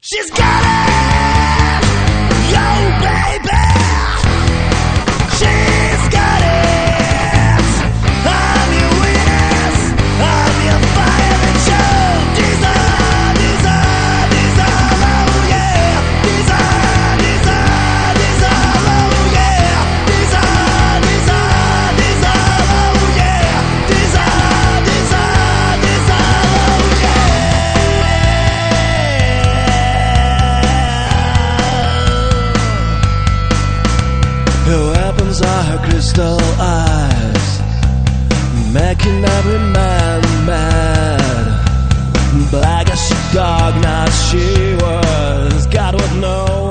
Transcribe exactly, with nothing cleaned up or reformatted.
She's got it, yo baby. She's got it. I'm your witness. I'm your fire and show. Desire, desire, desire, oh yeah. Desire, desire, desire, oh yeah. Desire, desire, desire, oh yeah. Desire, desire, desire, oh yeah. Her weapons are her crystal eyes, making every man mad. Black as a dog, not she was. God would know